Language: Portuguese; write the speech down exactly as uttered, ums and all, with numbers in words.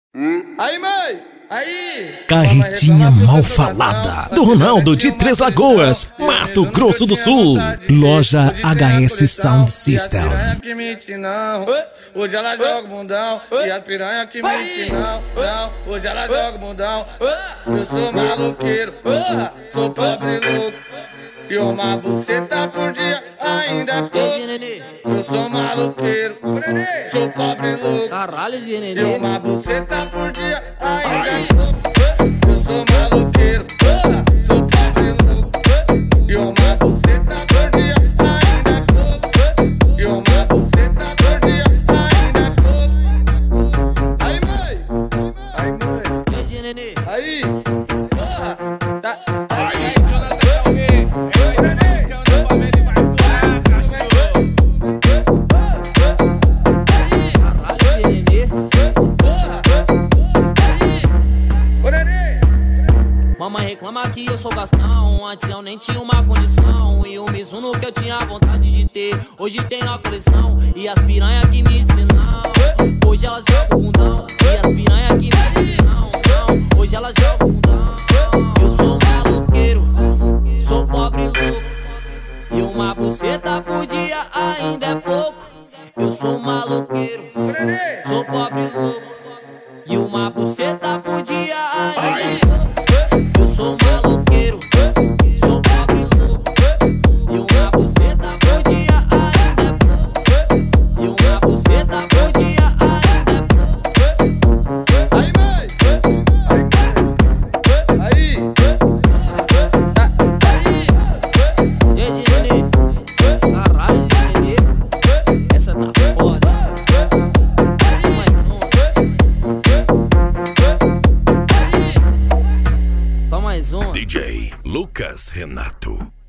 Hum? Aí, mãe! Aí! Carretinha mal falada do Ronaldo de Três Lagoas, Mato Grosso do Sul. Loja H S Sound System. Hoje ela joga o bundão e as piranha que mente não, não. Hoje ela joga o bundão. Eu sou maloqueiro, sou pobre louco. E uma buceta por dia ainda é pouco. Eu sou maloqueiro, sou pobre louco. Caralho, Zenê. E uma buceta por dia ainda é pouco. Eu sou maloqueiro, sou pobre louco. E uma buceta por dia ainda é pouco. E uma buceta por dia ainda é pouco. Aí, mãe! Aí, mãe! Aí! Porra! Tá... Aí! Mamãe reclama que eu sou gastão. Antes eu nem tinha uma condição. E o Mizuno que eu tinha vontade de ter, hoje tem na coleção. E as piranha que me ensinam, hoje elas jogam o bundão. E as piranha que me ensinam, não, hoje elas jogam o bundão. Eu sou maloqueiro, sou pobre louco. E uma buceta por dia ainda é pouco. Eu sou maloqueiro, sou pobre louco. E uma buceta por dia ainda é pouco. Eu sou maloqueiro, sou pobre louco. E uma buceta por dia ainda é pouco. E uma buceta por dia ainda é pouco. Aí, mãe! Aí! Tá, aí! E aí, Zenê? Caralho, Zenê. Essa tá foda. Só mais um. Só mais um. D J Lucas Renato.